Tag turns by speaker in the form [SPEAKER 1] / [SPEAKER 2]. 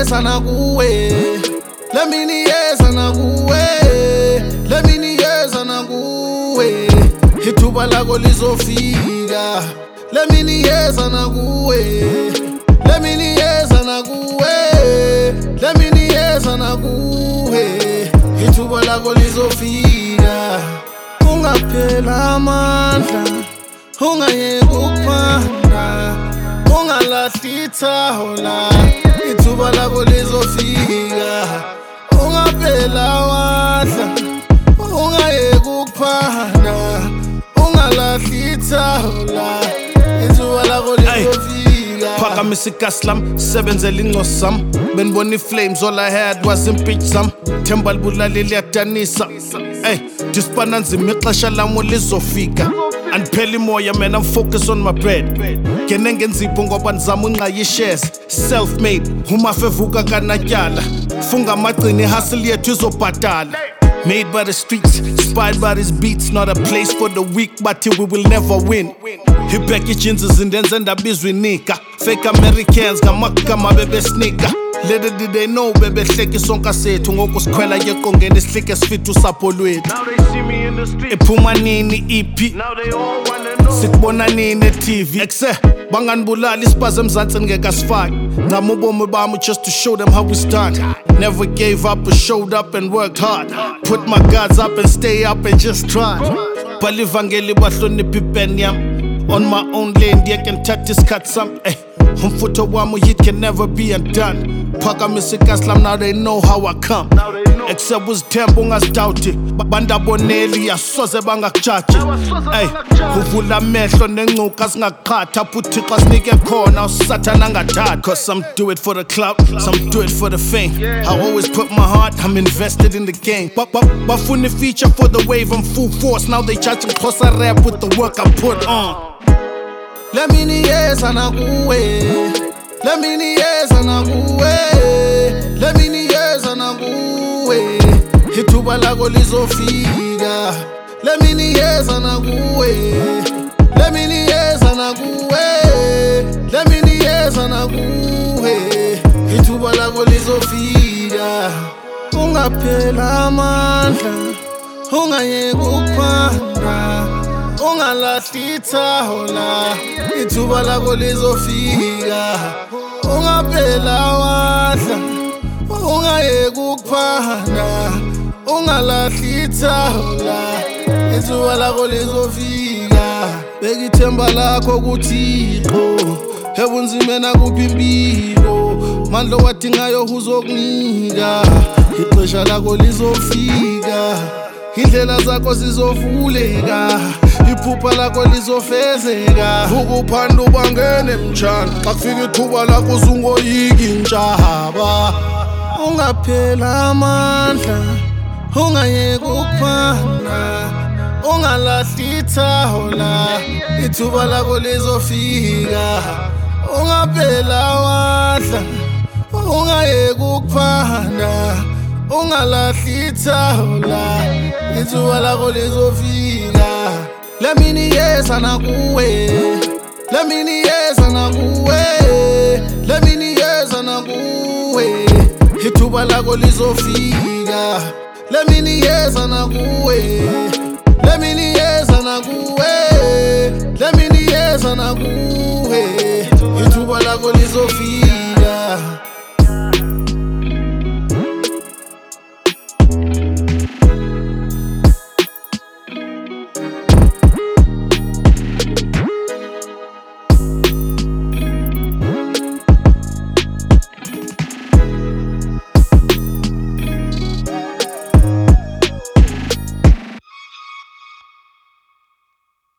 [SPEAKER 1] ninikeza nakuwe, lami niyeza nakuwe, lami niyeza nakuwe, ithuba lakho lizofika, lami niyeza nakuwe, lami niyeza nakuwe, lami niyeza nakuwe, ithuba lakho lizofika. Ungaphela amandla, ungayeki ukuphanda, ungalahli ithawula, ithuba lakho lizofika. Ungaphela amandla, ungayeki ukuphanda, ungalahli ithawula, ithuba lakho lizofika.
[SPEAKER 2] Phakamisa igasi lam, sebenzela incosi sam. Benibona flames, all I had was impeach sam. Themba libulali liyadanisa, dispana nzima ixesha lam lizofika. Andipheli moya man, I'm focused on my bread. Ngene ngenzipho ngoba ndizama unqaya ishares. Self-made, umafa evuka kanatyala. Funga amagcini hustle yethu izobhatala. Made by the streets, inspired by these beats. Not a place for the weak, but here we will never win. Hibheka jeans indenze ndabizwa inika. Fake Americans ngamakama bebe sneaker. Little did they know bebehleka isonka sethu ngoku sikhwela yeqongeni sihlike sifitha usapho lwethu.
[SPEAKER 3] Now they see me in the street.
[SPEAKER 2] Iphuma nini EP?
[SPEAKER 3] Now they all wanna know.
[SPEAKER 2] Sikubona nini TV? Ekse banganibulala isipaze emzantsi ngeke asifake. Ngama ubomi bami just to show them how we stand. Never gave up, but showed up and worked hard. Put my guards up and stay up and just try. Balivangeli bahlonipha ipen yam. On my own lane, they can touch this cut some. Umfutho wami it can never be undone. Phakamisa igasi lam, now they know how I come. Except uzithemba ungasidoubt it. Bandaboneli asoze bangakujaji. Uvula amehlo nencuka singaqhatha pha uThixo asinike khona usathana angathathi. Cause some do it for the clout, some do it for the fame. I always put my heart, I'm invested in the game. Bafuna feature for the wave, I'm full force. Now they judging cause I rap with the work I put on.
[SPEAKER 1] Lami niyeza nakuwe, lami niyeza nakuwe, lami niyeza nakuwe, ithuba lakho lizofika. Lami niyeza nakuwe, lami niyeza nakuwe, lami niyeza nakuwe, ithuba lakho lizofika. Ungaphela amandla, ungayeki ukuphanda, ungalahli ithawula, ithuba lakho lizofika. Ungaphela amandla, ungayeki ukuphanda, ungalahli ithawula, ithuba lakho lizofika. Beka ithemba lakho kuThixo, ebunzimeni nakuphi impilo, mandla owadingayo uzokunika, ixesha lakho lizofika. Indlela zakho zizovuleka, iphupha lakho lizofezeka. Ukuphanda ubangene mtshana, xa kufika ithuba lakho uzungoyiki intshaba. Ungaphela amandla, ungayeki ukuphanda, ungalahli ithawula, ithuba lakho lizofika. Ungaphela amandla, ungayeki ukuphanda, ungalahli ithawula, ithuba lakho lizofika. Lami niyeza nakuwe, lami niyeza nakuwe, lami niyeza nakuwe, ithuba lakho lizofika. Lami niyeza nakuwe, lami niyeza nakuwe, lami niyeza nakuwe, ithuba lakho lizofika.